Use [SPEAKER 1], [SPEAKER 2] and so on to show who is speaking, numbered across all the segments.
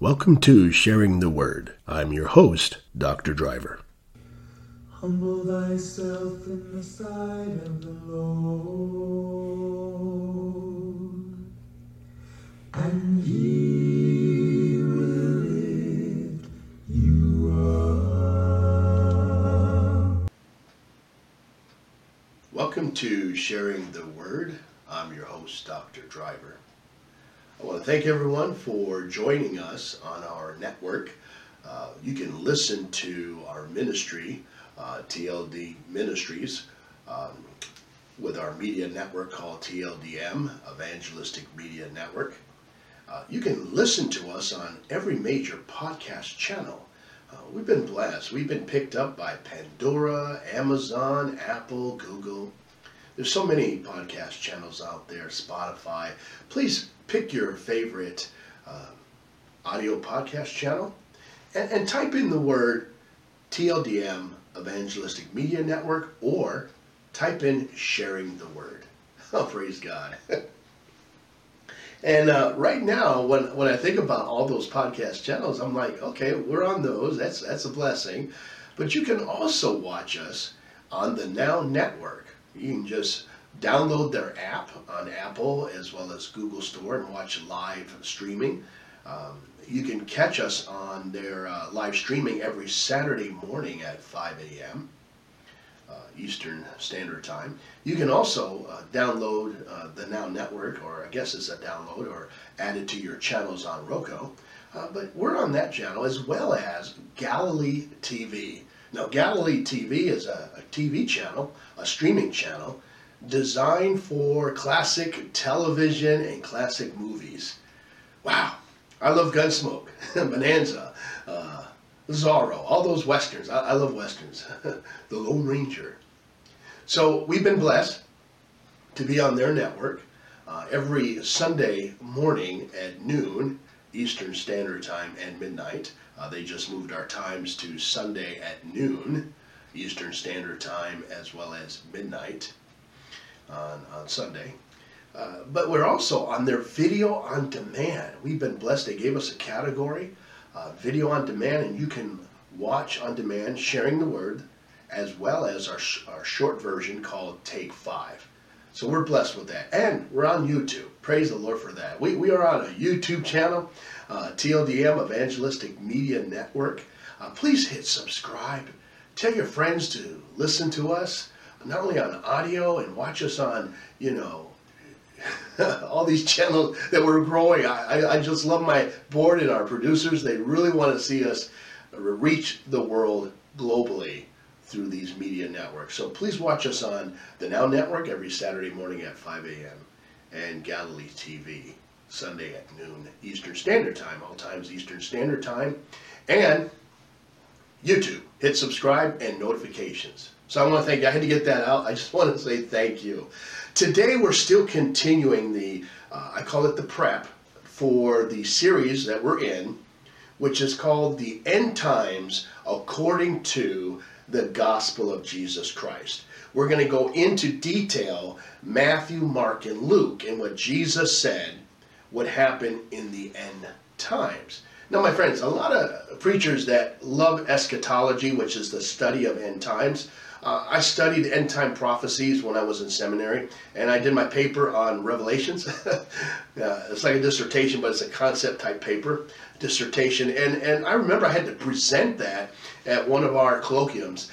[SPEAKER 1] Welcome to Sharing the Word. I'm your host, Dr. Driver.
[SPEAKER 2] Humble thyself in the sight of the Lord, and he will lift you up.
[SPEAKER 1] Welcome to Sharing the Word. I'm your host, Dr. Driver. I want to thank everyone for joining us on our network. You can listen to our ministry, TLD Ministries, with our media network called TLDM, Evangelistic Media Network. You can listen to us on every major podcast channel. We've been blessed. We've been picked up by Pandora, Amazon, Apple, Google. There's so many podcast channels out there, Spotify. Please pick your favorite audio podcast channel and type in the word TLDM Evangelistic Media Network, or type in Sharing the Word. Oh, praise God. And right now, when I think about all those podcast channels, I'm like, okay, we're on those. That's a blessing. But you can also watch us on the Now Network. You can just download their app on Apple as well as Google Store and watch live streaming. You can catch us on their live streaming every Saturday morning at 5 a.m. Eastern Standard Time. You can also download the Now Network, or I guess it's a download, or add it to your channels on Roku. But we're on that channel, as well as Galilee TV. Now, Galilee TV is a TV channel, a streaming channel, designed for classic television and classic movies. Wow, I love Gunsmoke, Bonanza, Zorro, all those westerns. I love westerns. The Lone Ranger. So we've been blessed to be on their network every Sunday morning at noon Eastern Standard Time and midnight. They just moved our times to Sunday at noon Eastern Standard Time, as well as midnight on Sunday. But we're also on their video on demand. We've been blessed. They gave us a category, video on demand, and you can watch on demand Sharing the Word, as well as our short version called Take 5. So we're blessed with that. And we're on YouTube. Praise the Lord for that. We are on a YouTube channel, TLDM Evangelistic Media Network. Please hit subscribe. Tell your friends to listen to us, not only on audio, and watch us on, all these channels that we're growing. I just love my board and our producers. They really want to see us reach the world globally through these media networks. So please watch us on the Now Network every Saturday morning at 5 a.m. and Galilee TV Sunday at noon Eastern Standard Time, all times Eastern Standard Time, and YouTube. Hit subscribe and notifications. So I want to thank you. I had to get that out. I just want to say thank you. Today we're still continuing the, I call it the prep for the series that we're in, which is called The End Times According to the Gospel of Jesus Christ. We're going to go into detail Matthew, Mark, and Luke, and what Jesus said would happen in the end times. Now, my friends, a lot of preachers that love eschatology, which is the study of end times. I studied end time prophecies when I was in seminary, and I did my paper on Revelations. It's like a dissertation, but it's a concept type paper, dissertation. And I remember I had to present that at one of our colloquias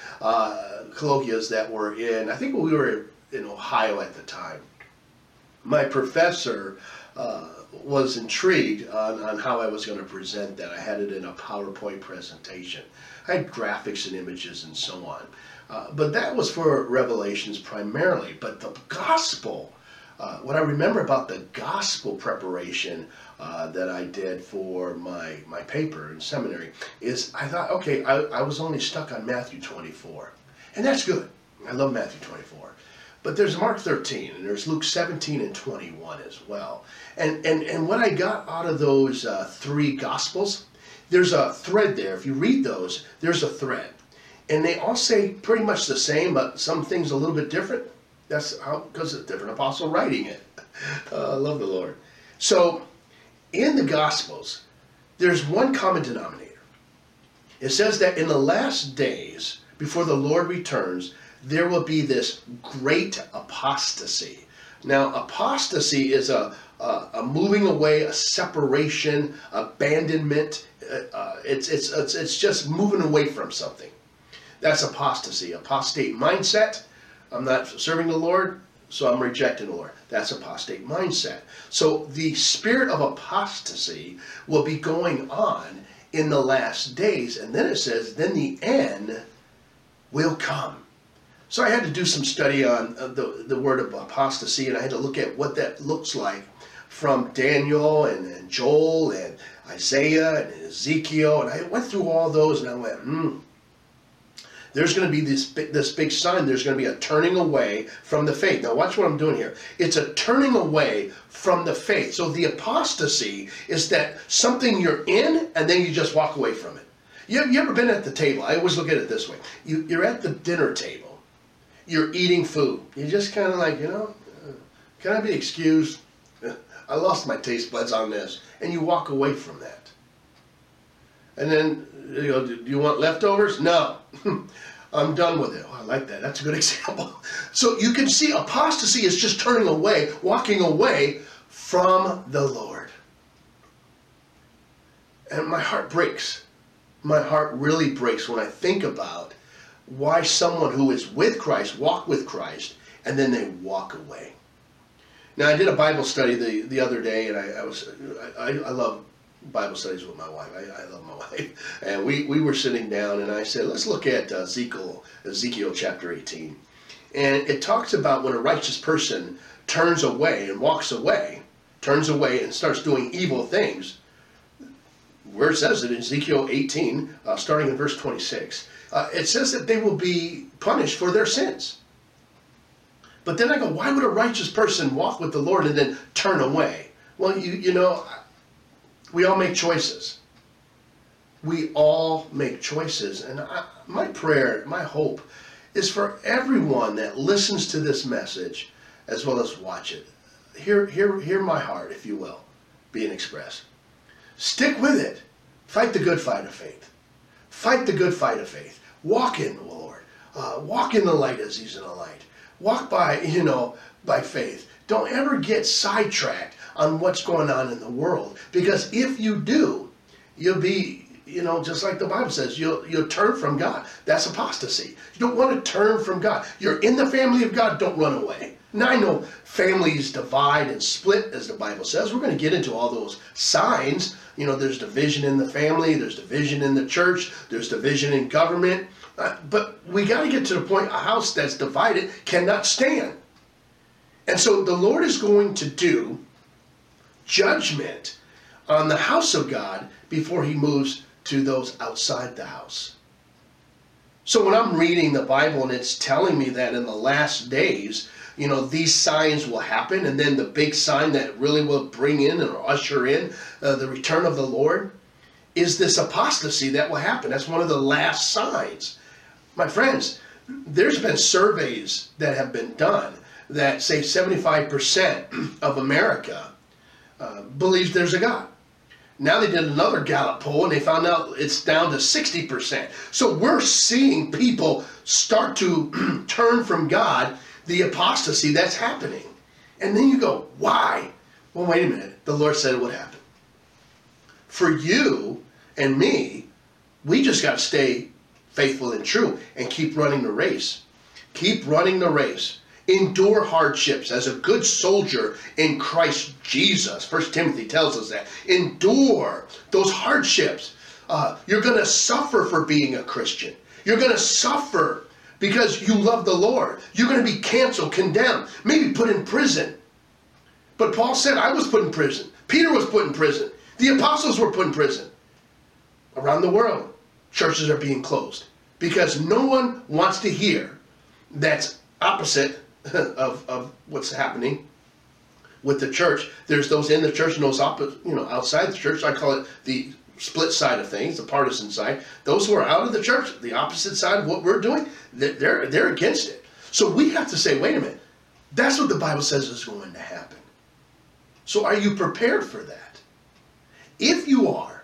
[SPEAKER 1] that were in, I think we were in Ohio at the time. My professor was intrigued on how I was going to present that. I had it in a PowerPoint presentation. I had graphics and images and so on. But that was for Revelations primarily. But the gospel, what I remember about the gospel preparation that I did for my paper in seminary is I thought, okay, I was only stuck on Matthew 24. And that's good. I love Matthew 24. But there's Mark 13, and there's Luke 17 and 21 as well. And what I got out of those three Gospels, there's a thread there. If you read those, there's a thread. And they all say pretty much the same, but some things a little bit different. That's how, because it's a different apostle writing it. I love the Lord. So in the Gospels, there's one common denominator. It says that in the last days, before the Lord returns, there will be this great apostasy. Now, apostasy is a moving away, a separation, abandonment. It's just moving away from something. That's apostasy, apostate mindset. I'm not serving the Lord, so I'm rejecting the Lord. That's apostate mindset. So the spirit of apostasy will be going on in the last days. And then it says, then the end will come. So I had to do some study on the word of apostasy, and I had to look at what that looks like from Daniel and Joel and Isaiah and Ezekiel. And I went through all those, and I went, there's going to be this big sign. There's going to be a turning away from the faith. Now watch what I'm doing here. It's a turning away from the faith. So the apostasy is that something you're in and then you just walk away from it. You ever been at the table? I always look at it this way. You're at the dinner table. You're eating food. You're just kind of like, can I be excused? I lost my taste buds on this. And you walk away from that. And then, do you want leftovers? No. I'm done with it. Oh, I like that. That's a good example. So you can see apostasy is just turning away, walking away from the Lord. And my heart breaks. My heart really breaks when I think about why someone who is with Christ, walk with Christ, and then they walk away. Now, I did a Bible study the other day, and I love Bible studies with my wife. I love my wife. And we were sitting down, and I said, let's look at Ezekiel chapter 18. And it talks about when a righteous person turns away and walks away, turns away and starts doing evil things, where it says it in Ezekiel 18, starting in verse 26, it says that they will be punished for their sins. But then I go, why would a righteous person walk with the Lord and then turn away? Well, you know, we all make choices. We all make choices. And my prayer, my hope, is for everyone that listens to this message, as well as watch it. Hear my heart, if you will, being expressed. Stick with it. Fight the good fight of faith. Fight the good fight of faith. Walk in the Lord. Walk in the light as He's in the light. Walk by faith. Don't ever get sidetracked on what's going on in the world. Because if you do, you'll be, just like the Bible says, you'll turn from God. That's apostasy. You don't want to turn from God. You're in the family of God, don't run away. Now I know families divide and split, as the Bible says. We're going to get into all those signs. There's division in the family, there's division in the church, there's division in government. But we got to get to the point a house that's divided cannot stand. And so the Lord is going to do judgment on the house of God before He moves to those outside the house. So when I'm reading the Bible and it's telling me that in the last days, these signs will happen, and then the big sign that really will bring in or usher in the return of the Lord is this apostasy that will happen. That's one of the last signs. My friends, there's been surveys that have been done that say 75% of America believes there's a God. Now they did another Gallup poll and they found out it's down to 60%. So we're seeing people start to turn from God, the apostasy that's happening. And then you go, why? Well, wait a minute. The Lord said it would happen. For you and me, we just got to stay faithful and true and keep running the race. Keep running the race. Endure hardships as a good soldier in Christ Jesus. 1 Timothy tells us that. Endure those hardships. You're going to suffer for being a Christian. You're going to suffer because you love the Lord. You're going to be canceled, condemned, maybe put in prison. But Paul said, I was put in prison. Peter was put in prison. The apostles were put in prison. Around the world, churches are being closed because no one wants to hear that's opposite of what's happening with the church. There's those in the church and those outside the church. I call it the split side of things, the partisan side. Those who are out of the church, the opposite side of what we're doing, they're against it. So we have to say, wait a minute, that's what the Bible says is going to happen. So are you prepared for that? If you are,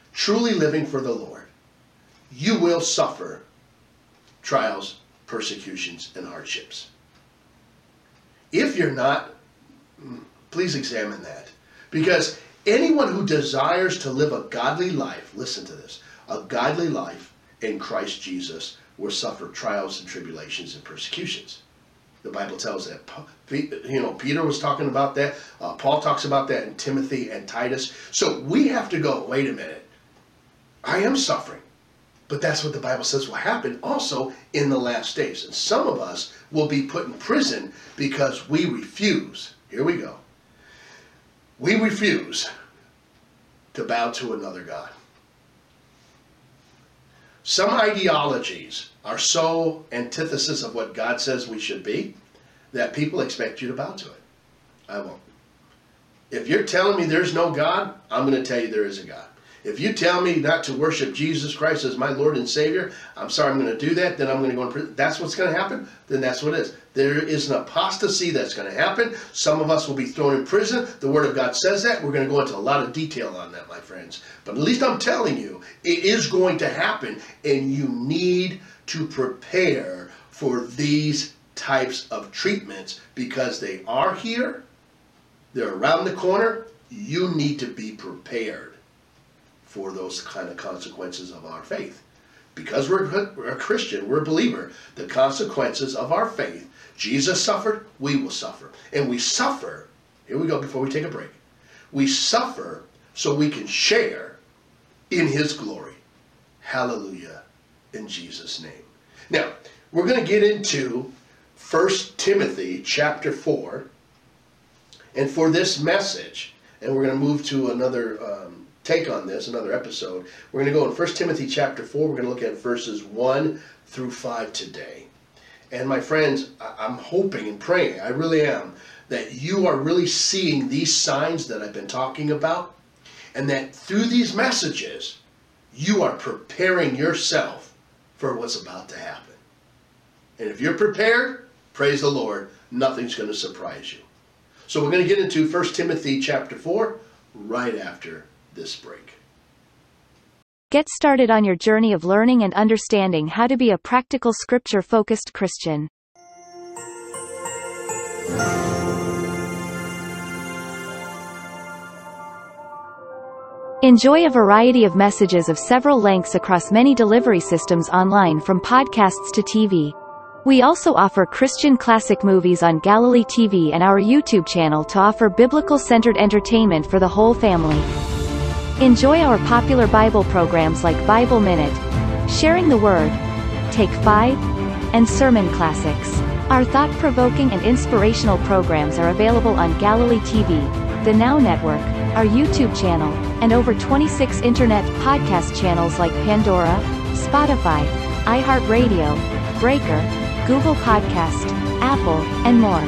[SPEAKER 1] truly living for the Lord, you will suffer trials, persecutions, and hardships. If you're not, please examine that. Because anyone who desires to live a godly life, listen to this, a godly life in Christ Jesus will suffer trials and tribulations and persecutions. The Bible tells that. Peter was talking about that. Paul talks about that in Timothy and Titus. So we have to go, wait a minute. I am suffering. But that's what the Bible says will happen also in the last days. And some of us will be put in prison because we refuse. Here we go. We refuse to bow to another God. Some ideologies are so antithesis of what God says we should be that people expect you to bow to it. I won't. If you're telling me there's no God, I'm going to tell you there is a God. If you tell me not to worship Jesus Christ as my Lord and Savior, I'm sorry, I'm going to do that, then I'm going to go in prison. That's what's going to happen? Then that's what it is. There is an apostasy that's going to happen. Some of us will be thrown in prison. The Word of God says that. We're going to go into a lot of detail on that, my friends. But at least I'm telling you, it is going to happen, and you need to prepare for these types of treatments because they are here. They're around the corner. You need to be prepared for those kind of consequences of our faith. Because we're a Christian, we're a believer, the consequences of our faith, Jesus suffered, we will suffer. And we suffer, here we go before we take a break, we suffer so we can share in His glory. Hallelujah, in Jesus' name. Now, we're going to get into 1 Timothy chapter 4, and for this message, and we're going to move to another take on this, another episode. We're going to go in 1 Timothy chapter 4. We're going to look at verses 1 through 5 today. And my friends, I'm hoping and praying, I really am, that you are really seeing these signs that I've been talking about, and that through these messages, you are preparing yourself for what's about to happen. And if you're prepared, praise the Lord, nothing's going to surprise you. So we're going to get into 1 Timothy chapter 4 right after this break.
[SPEAKER 3] Get started on your journey of learning and understanding how to be a practical scripture-focused Christian. Enjoy a variety of messages of several lengths across many delivery systems online, from podcasts to TV. We also offer Christian classic movies on Galilee TV and our YouTube channel to offer biblical-centered entertainment for the whole family. Enjoy our popular Bible programs like Bible Minute, Sharing the Word, Take 5, and Sermon Classics. Our thought-provoking and inspirational programs are available on Galilee TV, the Now Network, our YouTube channel, and over 26 internet podcast channels like Pandora, Spotify, iHeartRadio, Breaker, Google Podcast, Apple, and more.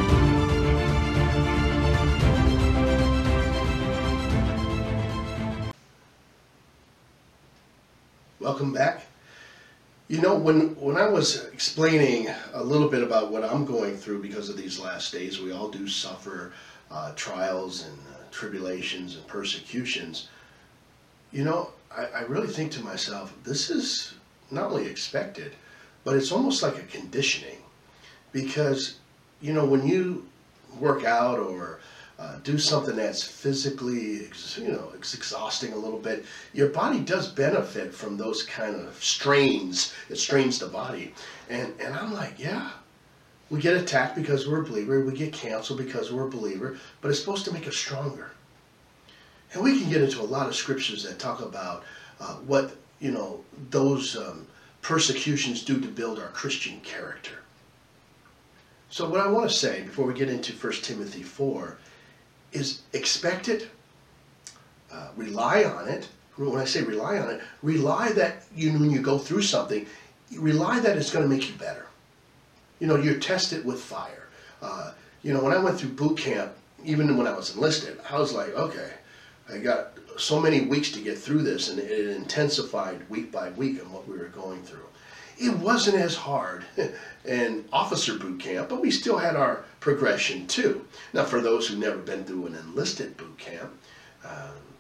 [SPEAKER 1] Welcome back. You know, when I was explaining a little bit about what I'm going through because of these last days, we all do suffer trials and tribulations and persecutions. You know, I really think to myself, this is not only expected, but it's almost like a conditioning. Because, you know, when you work out or do something that's physically, it's exhausting a little bit, your body does benefit from those kind of strains. It strains the body. And I'm like, yeah, we get attacked because we're a believer. We get canceled because we're a believer. But it's supposed to make us stronger. And we can get into a lot of scriptures that talk about what, those persecutions do to build our Christian character. So what I want to say before we get into 1 Timothy 4 is expect it, rely on it. When I say rely on it, rely that when you go through something, rely that it's going to make you better. You're tested with fire. When I went through boot camp, even when I was enlisted, I was like, okay, I got so many weeks to get through this, and it intensified week by week on what we were going through. It wasn't as hard in officer boot camp, but we still had our progression too. Now, for those who've never been through an enlisted boot camp,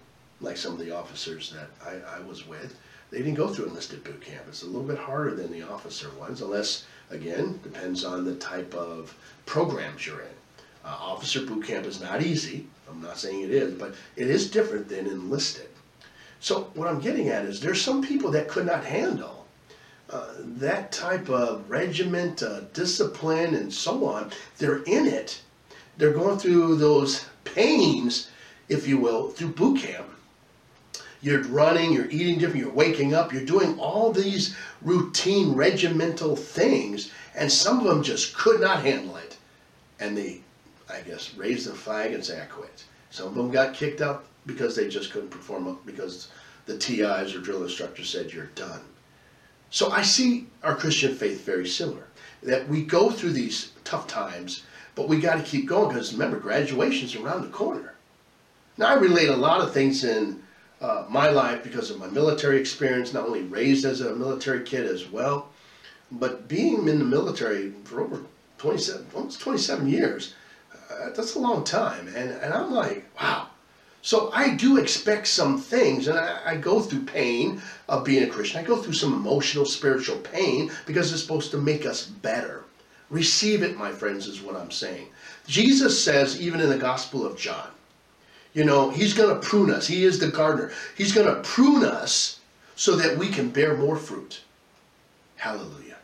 [SPEAKER 1] like some of the officers that I was with, they didn't go through enlisted boot camp. It's a little bit harder than the officer ones, unless, again, depends on the type of programs you're in. Officer boot camp is not easy. I'm not saying it is, but it is different than enlisted. So what I'm getting at is there's some people that could not handle that type of regiment, discipline, and so on. They're in it. They're going through those pains, if you will, through boot camp. You're running, you're eating different, you're waking up, you're doing all these routine regimental things, and some of them just could not handle it. And they, I guess, raised the flag and say, I quit. Some of them got kicked out because they just couldn't perform, because the TIs or drill instructors said, you're done. So I see our Christian faith very similar, that we go through these tough times, but we got to keep going, because remember, graduation's around the corner. Now, I relate a lot of things in my life because of my military experience, not only raised as a military kid as well, but being in the military for over 27, almost 27 years, that's a long time. And I'm like, wow. So I do expect some things, and I go through pain of being a Christian. I go through some emotional, spiritual pain, because it's supposed to make us better. Receive it, my friends, is what I'm saying. Jesus says, even in the Gospel of John, you know, he's going to prune us. He is the gardener. He's going to prune us so that we can bear more fruit. Hallelujah.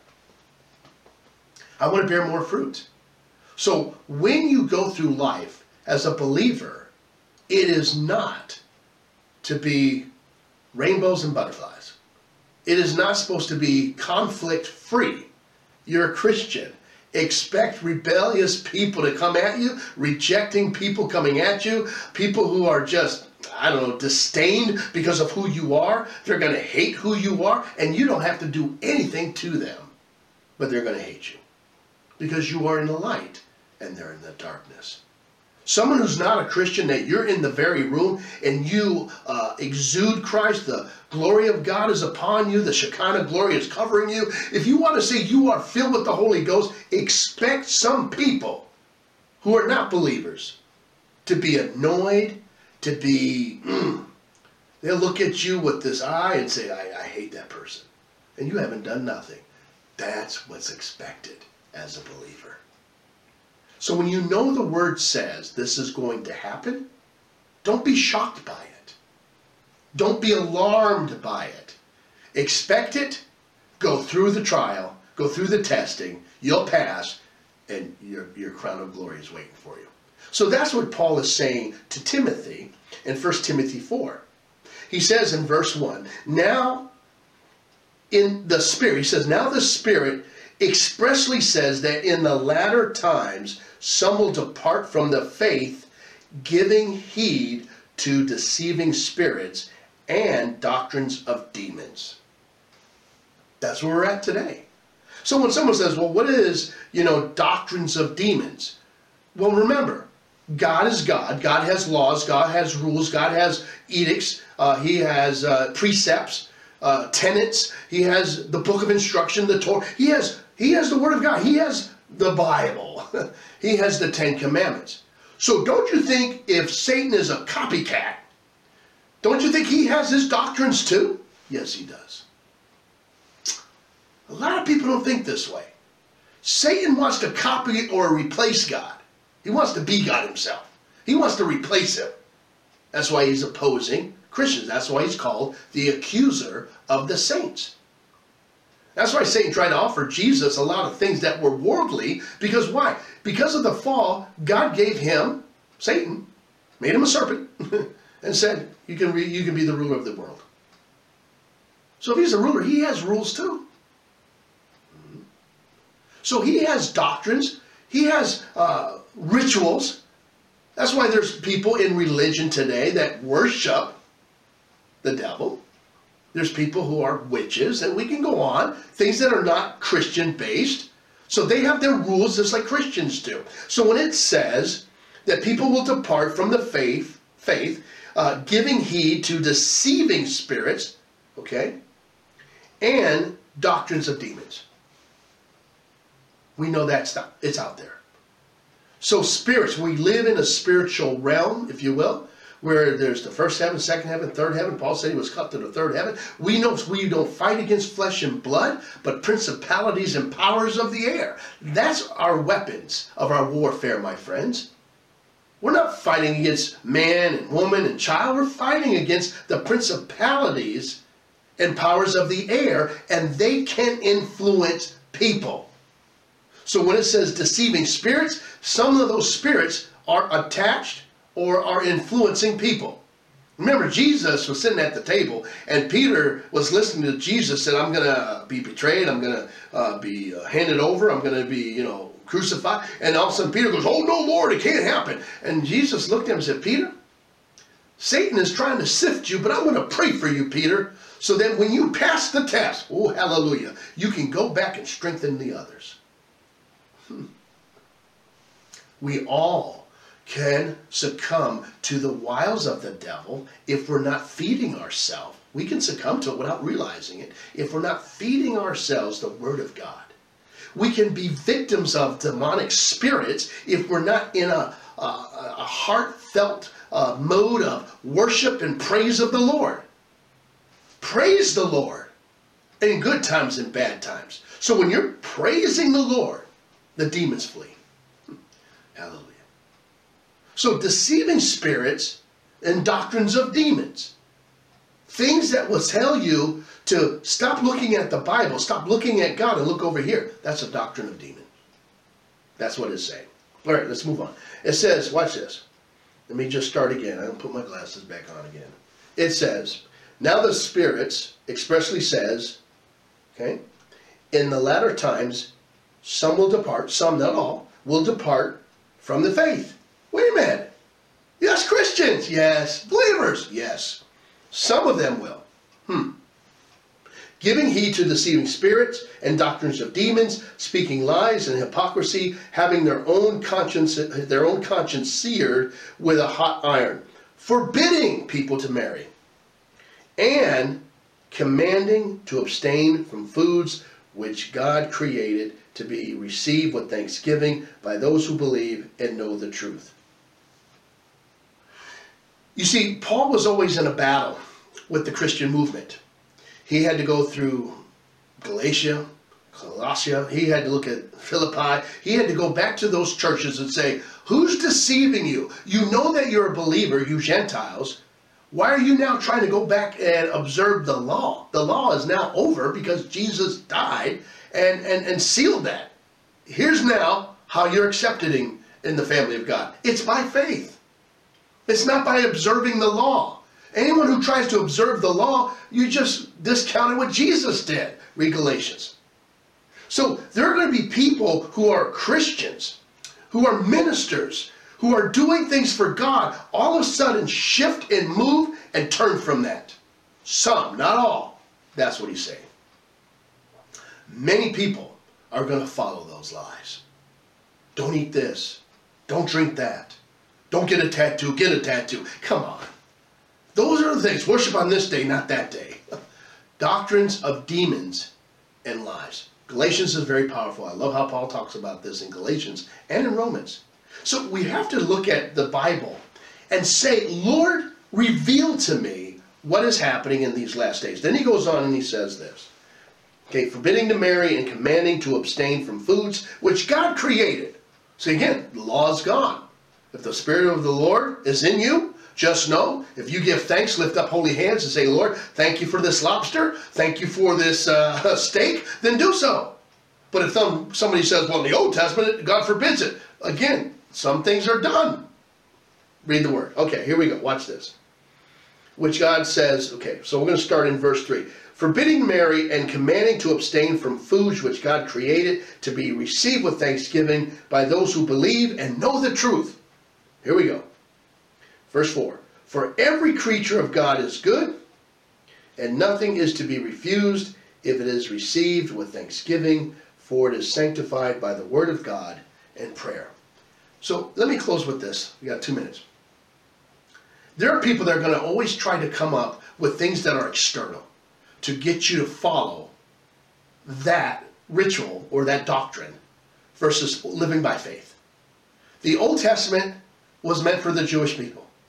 [SPEAKER 1] I want to bear more fruit. So when you go through life as a believer, it is not to be rainbows and butterflies. It is not supposed to be conflict-free. You're a Christian. Expect rebellious people to come at you, rejecting people coming at you, people who are just, I don't know, disdained because of who you are. They're going to hate who you are, and you don't have to do anything to them, but they're going to hate you because you are in the light and they're in the darkness. Someone who's not a Christian, that you're in the very room and you exude Christ, the glory of God is upon you, the Shekinah glory is covering you. If you want to say you are filled with the Holy Ghost, expect some people who are not believers to be annoyed, to be, they'll look at you with this eye and say, I hate that person. And you haven't done nothing. That's what's expected as a believer. So when you know the Word says this is going to happen, don't be shocked by it. Don't be alarmed by it. Expect it, go through the trial, go through the testing, you'll pass, and your crown of glory is waiting for you. So that's what Paul is saying to Timothy in 1 Timothy 4. He says in verse 1, now in the Spirit, he says, now the Spirit expressly says that in the latter times some will depart from the faith, giving heed to deceiving spirits and doctrines of demons. That's where we're at today. So when someone says, well, what is, doctrines of demons? Well, remember, God is God. God has laws. God has rules. God has edicts. He has precepts, tenets. He has the book of instruction, the Torah. He has the Word of God. He has the Bible. He has the Ten Commandments. So don't you think if Satan is a copycat, don't you think he has his doctrines too? Yes, he does. A lot of people don't think this way. Satan wants to copy or replace God. He wants to be God himself. He wants to replace him. That's why he's opposing Christians. That's why he's called the accuser of the saints. That's why Satan tried to offer Jesus a lot of things that were worldly. Because why? Because of the fall, God gave him, Satan, made him a serpent, and said, you can be the ruler of the world. So if he's a ruler, he has rules too. So he has doctrines. He has rituals. That's why there's people in religion today that worship the devil. There's people who are witches, and we can go on, things that are not Christian-based. So they have their rules just like Christians do. So when it says that people will depart from the faith, giving heed to deceiving spirits, okay, and doctrines of demons. We know it's out there. So spirits, we live in a spiritual realm, if you will. where there's the first heaven, second heaven, third heaven. Paul said he was cut to the third heaven. We know we don't fight against flesh and blood, but principalities and powers of the air. That's our weapons of our warfare, my friends. We're not fighting against man and woman and child. We're fighting against the principalities and powers of the air, and they can influence people. So when it says deceiving spirits, some of those spirits are attached or are influencing people. Remember, Jesus was sitting at the table, and Peter was listening to Jesus, said, I'm going to be betrayed, I'm going to be handed over, I'm going to be, crucified. And all of a sudden Peter goes, oh no, Lord, it can't happen. And Jesus looked at him and said, Peter, Satan is trying to sift you, but I'm going to pray for you, Peter, so that when you pass the test, oh hallelujah, you can go back and strengthen the others. We all can succumb to the wiles of the devil if we're not feeding ourselves. We can succumb to it without realizing it if we're not feeding ourselves the Word of God. We can be victims of demonic spirits if we're not in a heartfelt mode of worship and praise of the Lord. Praise the Lord in good times and bad times. So when you're praising the Lord, the demons flee. Hallelujah. So deceiving spirits and doctrines of demons. Things that will tell you to stop looking at the Bible, stop looking at God and look over here. That's a doctrine of demons. That's what it's saying. All right, let's move on. It says, watch this. Let me just start again. I'll put my glasses back on again. It says, now the spirits expressly says, okay, in the latter times, some will depart, some not all, will depart from the faith. Wait a minute. Yes, Christians. Yes. Believers. Yes. Some of them will. Giving heed to deceiving spirits and doctrines of demons, speaking lies and hypocrisy, having their own conscience seared with a hot iron, forbidding people to marry, and commanding to abstain from foods which God created to be received with thanksgiving by those who believe and know the truth. You see, Paul was always in a battle with the Christian movement. He had to go through Galatia, Colossia. He had to look at Philippi. He had to go back to those churches and say, who's deceiving you? You know that you're a believer, you Gentiles. Why are you now trying to go back and observe the law? The law is now over because Jesus died and sealed that. Here's now how you're accepted in the family of God. It's by faith. It's not by observing the law. Anyone who tries to observe the law, you just discounted what Jesus did. Read Galatians. So there are going to be people who are Christians, who are ministers, who are doing things for God, all of a sudden shift and move and turn from that. Some, not all. That's what he's saying. Many people are going to follow those lies. Don't eat this. Don't drink that. Don't get a tattoo. Get a tattoo. Come on. Those are the things. Worship on this day, not that day. Doctrines of demons and lies. Galatians is very powerful. I love how Paul talks about this in Galatians and in Romans. So we have to look at the Bible and say, Lord, reveal to me what is happening in these last days. Then he goes on and he says this. Okay, forbidding to marry and commanding to abstain from foods which God created. So again, the law is gone. If the Spirit of the Lord is in you, just know, if you give thanks, lift up holy hands and say, Lord, thank you for this lobster, thank you for this steak, then do so. But if somebody says, well, in the Old Testament, God forbids it. Again, some things are done. Read the word. Okay, here we go. Watch this. Which God says, okay, so we're going to start in verse 3. Forbidding marry and commanding to abstain from foods which God created to be received with thanksgiving by those who believe and know the truth. Here we go. Verse 4, for every creature of God is good, and nothing is to be refused if it is received with thanksgiving, for it is sanctified by the word of God and prayer. So let me close with this. We got 2 minutes. There are people that are going to always try to come up with things that are external to get you to follow that ritual or that doctrine versus living by faith. The Old Testament was meant for the Jewish people.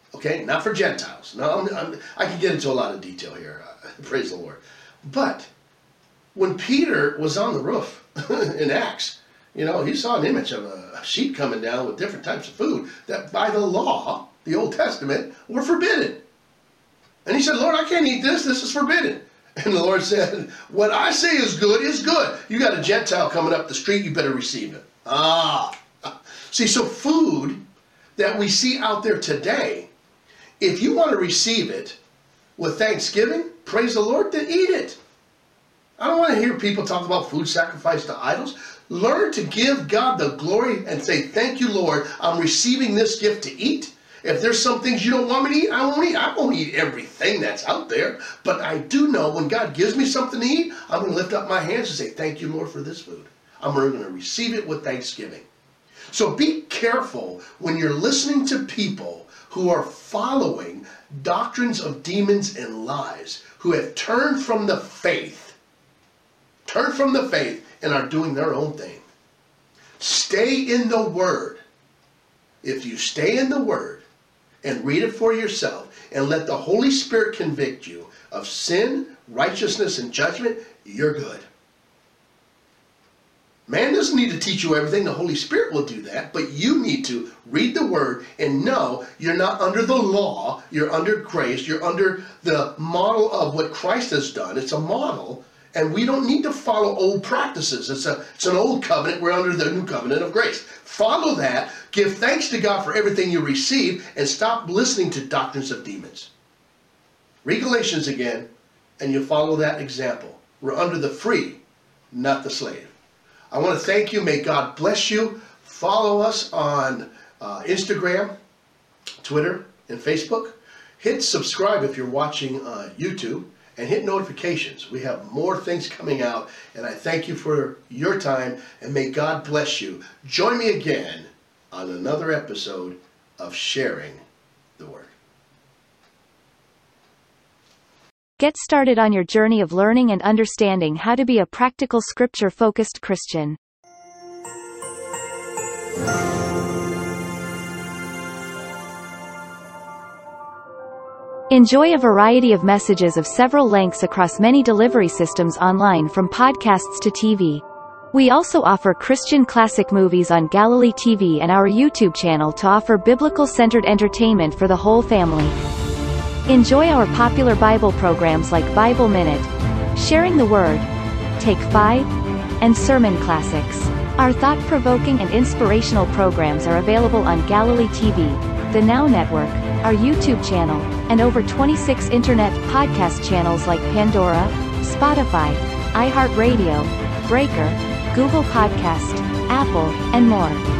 [SPEAKER 1] Okay, not for Gentiles. No, I can get into a lot of detail here. Praise the Lord. But when Peter was on the roof in Acts, he saw an image of a sheep coming down with different types of food that by the law, the Old Testament, were forbidden. And he said, Lord, I can't eat this. This is forbidden. And the Lord said, what I say is good is good. You got a Gentile coming up the street, you better receive it. See, so food that we see out there today, if you want to receive it with thanksgiving, praise the Lord, then eat it. I don't want to hear people talk about food sacrificed to idols. Learn to give God the glory and say, thank you, Lord, I'm receiving this gift to eat. If there's some things you don't want me to eat, I won't eat. I won't eat everything that's out there. But I do know when God gives me something to eat, I'm going to lift up my hands and say, thank you, Lord, for this food. I'm going to receive it with thanksgiving. So be careful when you're listening to people who are following doctrines of demons and lies, who have turned from the faith, and are doing their own thing. Stay in the Word. If you stay in the Word and read it for yourself and let the Holy Spirit convict you of sin, righteousness, and judgment, you're good. Man doesn't need to teach you everything. The Holy Spirit will do that. But you need to read the Word and know you're not under the law. You're under grace. You're under the model of what Christ has done. It's a model. And we don't need to follow old practices. It's an old covenant. We're under the new covenant of grace. Follow that. Give thanks to God for everything you receive. And stop listening to doctrines of demons. Read Galatians again. And you follow that example. We're under the free, not the slave. I want to thank you. May God bless you. Follow us on Instagram, Twitter, and Facebook. Hit subscribe if you're watching YouTube. And hit notifications. We have more things coming out. And I thank you for your time. And may God bless you. Join me again on another episode of Sharing the Word.
[SPEAKER 3] Get started on your journey of learning and understanding how to be a practical scripture-focused Christian. Enjoy a variety of messages of several lengths across many delivery systems online from podcasts to TV. We also offer Christian classic movies on Galilee TV and our YouTube channel to offer biblical-centered entertainment for the whole family. Enjoy our popular Bible programs like Bible Minute, Sharing the Word, Take 5, and Sermon Classics. Our thought-provoking and inspirational programs are available on Galilee TV, the Now Network, our YouTube channel, and over 26 internet podcast channels like Pandora, Spotify, iHeartRadio, Breaker, Google Podcast, Apple, and more.